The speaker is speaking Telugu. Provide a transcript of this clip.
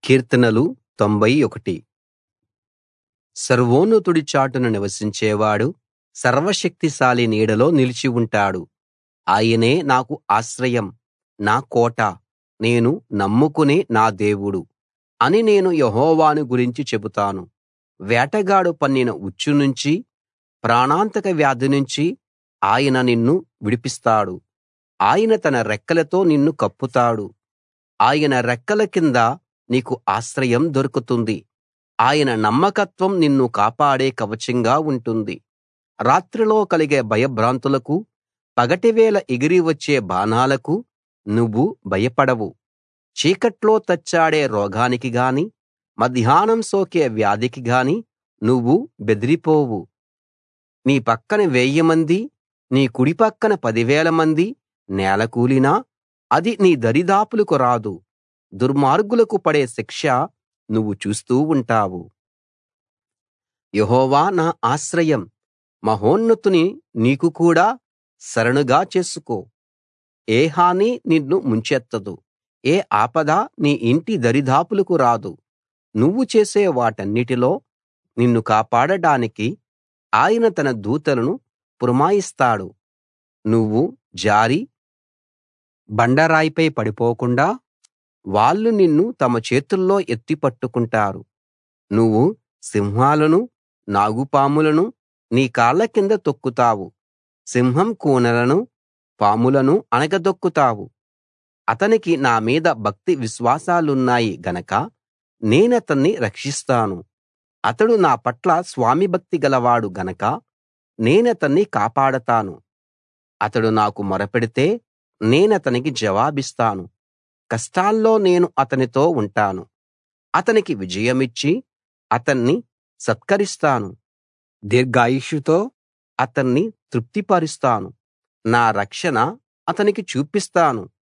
కీర్తనలు 91. సర్వోన్నతుడి చాటున నివసించేవాడు సర్వశక్తిశాలి నీడలో నిలిచి ఉంటాడు. ఆయనే నాకు ఆశ్రయం, నా కోట, నేను నమ్ముకునే నా దేవుడు అని నేను యెహోవాను గురించి చెబుతాను. వేటగాడు పన్నిన ఉచ్చు నుంచి, ప్రాణాంతక వ్యాధి నుంచి ఆయన నిన్ను విడిపిస్తాడు. ఆయన తన రెక్కలతో నిన్ను కప్పుతాడు. ఆయన రెక్కల కింద నీకు ఆశ్రయం దొరుకుతుంది. ఆయన నమ్మకత్వం నిన్ను కాపాడే కవచంగా ఉంటుంది. రాత్రిలో కలిగే భయభ్రాంతులకు, పగటివేళ ఎగిరి వచ్చే బాణాలకు నువ్వు భయపడవు. చీకట్లో తచ్చాడే రోగానికి గాని, మధ్యాహ్నం సోకే వ్యాధికి గాని నువ్వు బెదిరిపోవు. నీ పక్కన 1000 మంది, నీ కుడి పక్కన 10,000 మంది నేలకూలినా అది నీ దరిదాపులకు రాదు. దుర్మార్గులకు పడే శిక్ష నువ్వు చూస్తూ ఉంటావు. యెహోవా నా ఆశ్రయం, మహోన్నతుని నీకు కూడా శరణుగా చేసుకో. ఏ హాని నిన్ను ముంచెత్తదు, ఏ ఆపద నీ ఇంటి దరిదాపులకు రాదు. నువ్వు చేసే వాటన్నిటిలో నిన్ను కాపాడడానికి ఆయన తన దూతలను పురమాయిస్తాడు. నువ్వు జారి బండరాయిపై పడిపోకుండా వాళ్ళు నిన్ను తమ చేతుల్లో ఎత్తి పట్టుకుంటారు. నువ్వు సింహాలనూ, నాగుపాములనూ నీ కాళ్ళ కింద తొక్కుతావు. సింహం కూనలనూ, పాములనూ అణగదొక్కుతావు. అతనికి నా మీద భక్తి విశ్వాసాలున్నాయి గనక నేనతన్ని రక్షిస్తాను. అతడు నా పట్ల స్వామిభక్తి గలవాడు గనక నేనతన్ని కాపాడతాను. అతడు నాకు మొరపెడితే నేనతనికి జవాబిస్తాను. కష్టాల్లో నేను అతనితో ఉంటాను. అతనికి విజయమిచ్చి అతన్ని సత్కరిస్తాను. దీర్ఘాయుష్షుతో అతన్ని తృప్తిపరుస్తాను. నా రక్షణ అతనికి చూపిస్తాను.